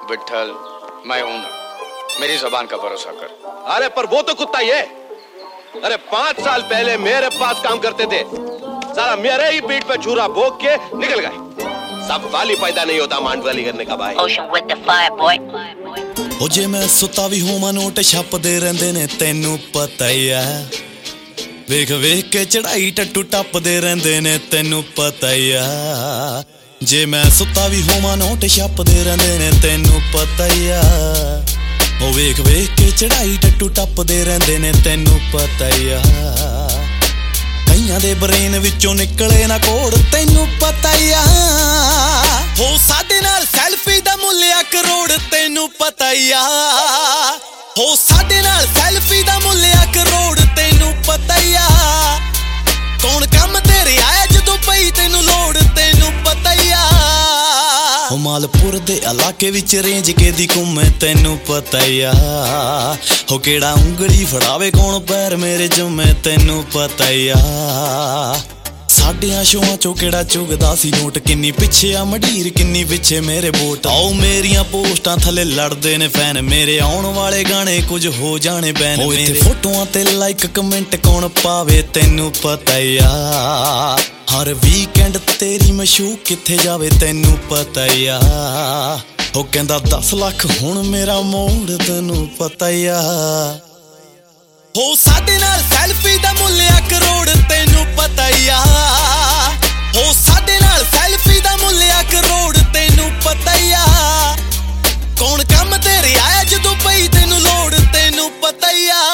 विठल मैं हूं ना, मेरी जुबान का भरोसा कर। अरे पर वो तो कुत्ता ही है। अरे 5 साल पहले मेरे पास काम करते थे, साला मेरे ही पीठ पे छुरा भोग के निकल गए। सब वाली पैदा नहीं होता मांडवाली करने का भाई। Ocean with the fire, boy. ओ जे मैं सुता भी होवां नोट छपदे रहिंदे ने तैनू पता ही है। वेख वेख के चढ़ाई टट्टू टपदे रहिंदे ने तैनू पता ही है। जे मैं सुता भी होवां नोट छपदे रहिंदे ने तैनू पता ही है। ओ वेख वेख के चढ़ाई टट्टू टपदे रहिंदे ने तैनू पता ही है। कईयां दे ब्रेन विचों निकले ना कोड़ तैनू पता ही है। हो साडे नाल सैल्फी दा मुੱਲ 1 करोड़ तैनू पता ही है। हो साडे नाल सैल्फी दा मुੱਲ 1 करोड़ तैनू पता ही है। कौन काम तेरे आया जदों पई तैनू लोड़ तैनू पता ही है। हो मालपुर दे इलाके विच रेंज के दी घुमे तैनू पता ही है। हो केड़ा उंगली फड़ावे कौन पैर मेरे जुमे तैनू पता ही है। साडियां शोआं चों केड़ा चुगदा सी नोट, किन्नी पिछे आ मडीर किन्नी पिछे मेरे वोट। आओ मेरियां पोस्टां थले लड़दे ने फैन, मेरे आउण वाले गाने कुछ हो जाने बैन। ओ इत्थे फोटोआं ते लाइक कमेंट कौन पावे तैनू पता ही आ। हर वीकेंड तेरी मशूक किथे जावे तैनू पता ही आ। ओ कहंदा 10 लाख हुण मेरा मोड़ तैनू पता ही आ। हो साडे नाल सैल्फी दा मुੱਲ 1 करोड़ तैनू पता ही आ। हो साडे नाल सैल्फी दा मुੱਲ 1 करोड़ तैनू पता ही आ। कौन काम तेरे आया जदों पई तैनू लोड़ तैनू पता ही आ।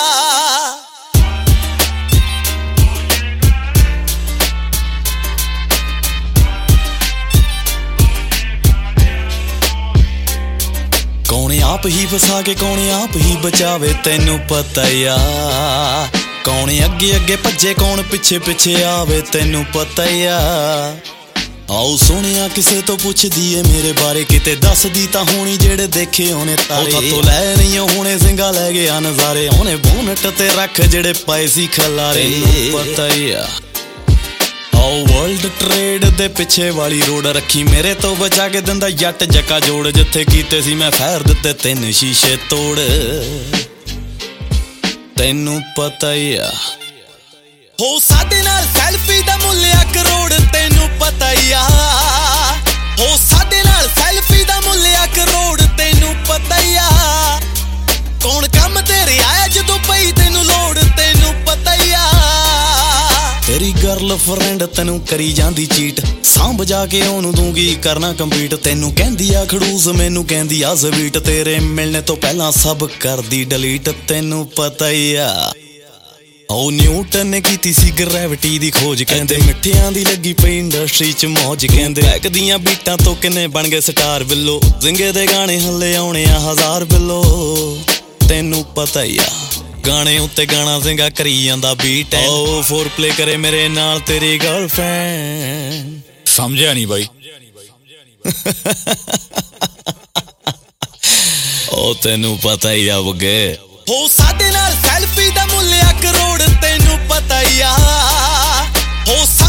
कौन आप ही फसा के कौन आप ही बचावे तैनू पता ही आ। कौन अगे अगे भज्जे कौन पिछे पिछे आवे तैनू पता ही आ। आओ सोनिया किसे तो पुछदी है मेरे बारे, किते दसदी तां होनी जेड़े देखे होने तारे। तो लै नहीं होने सिंगा लै गया नजारे, होने बोनट ते रख जेड़े पाए सी खलारे पता ही आ। आओ वर्ल्ड ट्रेड दे पिछे वाली रोड रखी मेरे तो बचा के दिंदा जट जक्का जोड़। जिथे कीते सी मैं फैर दिते 3 शीशे तोड़ तैनू पता ही आ। हो साडे नाल सैल्फी दा मुੱਲ 1 करोड़ तैनू पता ही आ। हो साडे नाल सैल्फी दा मुੱਲ 1 करोड़ तैनू पता ही आ। कौन काम तेरे आया जदों पई तैनू लोड़ तैनू पता ही आ। तेरी गर्लफ्रेंड तैनू करी जांदी चीट, सांभ जाके ओनू दूंगी करना कंप्लीट। तैनू कहंदी आ खड़ूस मैनू कहंदी आ स्वीट, तेरे मिलने तो पहला सब कर दी डिलीट तैनू पता ही आ। ओ न्यूटन ने कीती सी ग्रेविटी दी खोज, कहंदे मिठियां दी लगी पई इंडस्ट्री च मौज। कहंदे बैक दियां बीटां तो किन्ने बन गए स्टार बिल्लो, जिंगे दे गाने हल्ले आउणे आ 1000 बिल्लो तैनू पता ही आ। गाने उत्ते गाना सिंगा करी जांदा बीट है। ओ फोर प्ले करे मेरे नाल तेरी गर्लफ्रेंड। समझिया नहीं भाई। ओ तैनू पता ही आ बगे। हो साडे नाल सैल्फी दा मुੱਲ 1 करोड़ तैनू पता ही आ। हो